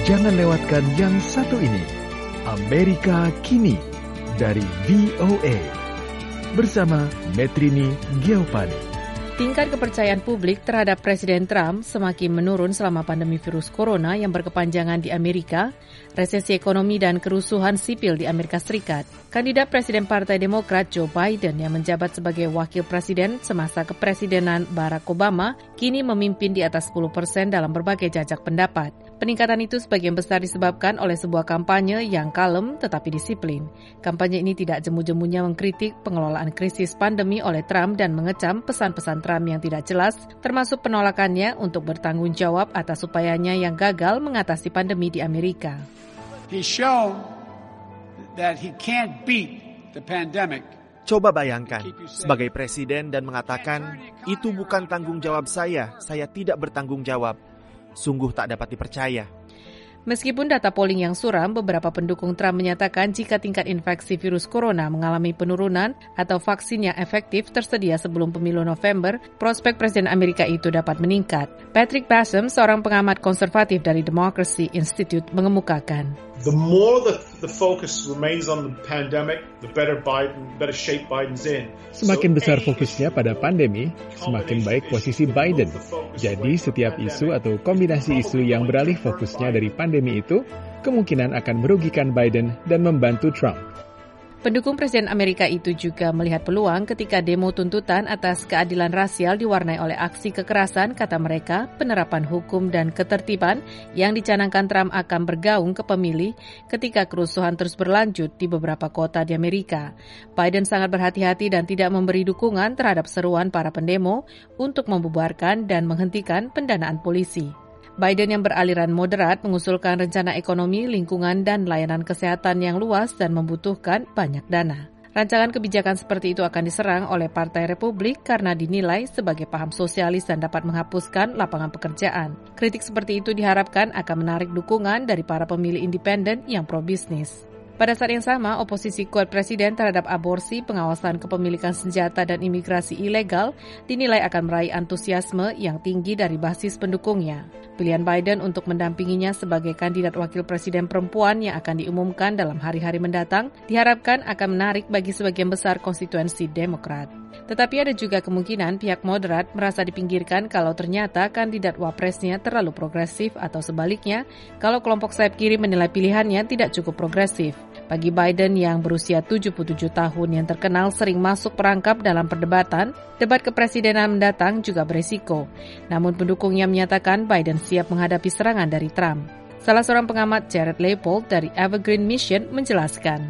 Jangan lewatkan yang satu ini. Amerika Kini dari VOA. Bersama Metrini Giovanni. Tingkat kepercayaan publik terhadap Presiden Trump semakin menurun selama pandemi virus corona yang berkepanjangan di Amerika, resesi ekonomi dan kerusuhan sipil di Amerika Serikat. Kandidat Presiden Partai Demokrat Joe Biden yang menjabat sebagai wakil presiden semasa kepresidenan Barack Obama kini memimpin di atas 10% dalam berbagai jajak pendapat. Peningkatan itu sebagian besar disebabkan oleh sebuah kampanye yang kalem tetapi disiplin. Kampanye ini tidak jemu-jemunya mengkritik pengelolaan krisis pandemi oleh Trump dan mengecam pesan-pesan Trump yang tidak jelas, termasuk penolakannya untuk bertanggung jawab atas upayanya yang gagal mengatasi pandemi di Amerika. He's shown that he can't beat the pandemic. Coba bayangkan, sebagai presiden dan mengatakan, itu bukan tanggung jawab saya tidak bertanggung jawab. Sungguh tak dapat dipercaya. Meskipun data polling yang suram, beberapa pendukung Trump menyatakan jika tingkat infeksi virus corona mengalami penurunan atau vaksin yang efektif tersedia sebelum pemilu November, prospek Presiden Amerika itu dapat meningkat. Patrick Basham, seorang pengamat konservatif dari Democracy Institute, mengemukakan, the more the focus remains on the pandemic, the better shape Biden's in. Semakin besar fokusnya pada pandemi, semakin baik posisi Biden. Jadi setiap isu atau kombinasi isu yang beralih fokusnya dari pandemi itu, kemungkinan akan merugikan Biden dan membantu Trump. Pendukung Presiden Amerika itu juga melihat peluang ketika demo tuntutan atas keadilan rasial diwarnai oleh aksi kekerasan, kata mereka, penerapan hukum dan ketertiban yang dicanangkan Trump akan bergaung ke pemilih ketika kerusuhan terus berlanjut di beberapa kota di Amerika. Biden sangat berhati-hati dan tidak memberi dukungan terhadap seruan para pendemo untuk membubarkan dan menghentikan pendanaan polisi. Biden yang beraliran moderat mengusulkan rencana ekonomi, lingkungan, dan layanan kesehatan yang luas dan membutuhkan banyak dana. Rancangan kebijakan seperti itu akan diserang oleh Partai Republik karena dinilai sebagai paham sosialis dan dapat menghapuskan lapangan pekerjaan. Kritik seperti itu diharapkan akan menarik dukungan dari para pemilih independen yang pro-bisnis. Pada saat yang sama, oposisi kuat Presiden terhadap aborsi, pengawasan kepemilikan senjata dan imigrasi ilegal dinilai akan meraih antusiasme yang tinggi dari basis pendukungnya. Pilihan Biden untuk mendampinginya sebagai kandidat wakil presiden perempuan yang akan diumumkan dalam hari-hari mendatang diharapkan akan menarik bagi sebagian besar konstituensi Demokrat. Tetapi ada juga kemungkinan pihak moderat merasa dipinggirkan kalau ternyata kandidat wapresnya terlalu progresif atau sebaliknya kalau kelompok sayap kiri menilai pilihannya tidak cukup progresif. Bagi Biden yang berusia 77 tahun yang terkenal sering masuk perangkap dalam perdebatan, debat kepresidenan mendatang juga beresiko. Namun pendukungnya menyatakan Biden siap menghadapi serangan dari Trump. Salah seorang pengamat, Jared Leopold dari Evergreen Mission, menjelaskan.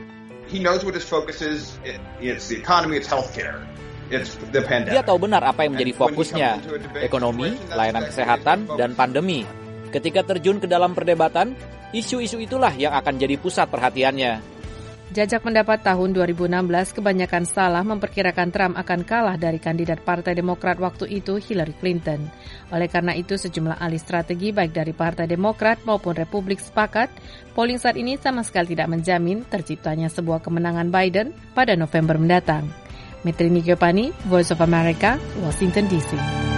He knows what his focus is. It's the economy, it's healthcare. It's the pandemic. Dia tahu benar apa yang menjadi fokusnya, ekonomi, layanan kesehatan, dan pandemi. Ketika terjun ke dalam perdebatan, isu-isu itulah yang akan jadi pusat perhatiannya. Jajak pendapat tahun 2016 kebanyakan salah memperkirakan Trump akan kalah dari kandidat Partai Demokrat waktu itu, Hillary Clinton. Oleh karena itu, sejumlah ahli strategi baik dari Partai Demokrat maupun Republik sepakat, polling saat ini sama sekali tidak menjamin terciptanya sebuah kemenangan Biden pada November mendatang. Metrini Giovanni, Voice of America, Washington DC.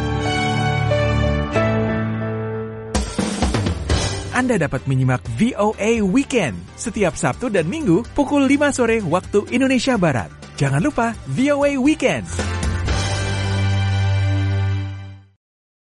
Anda dapat menyimak VOA Weekend setiap Sabtu dan Minggu pukul 5 sore waktu Indonesia Barat. Jangan lupa VOA Weekend.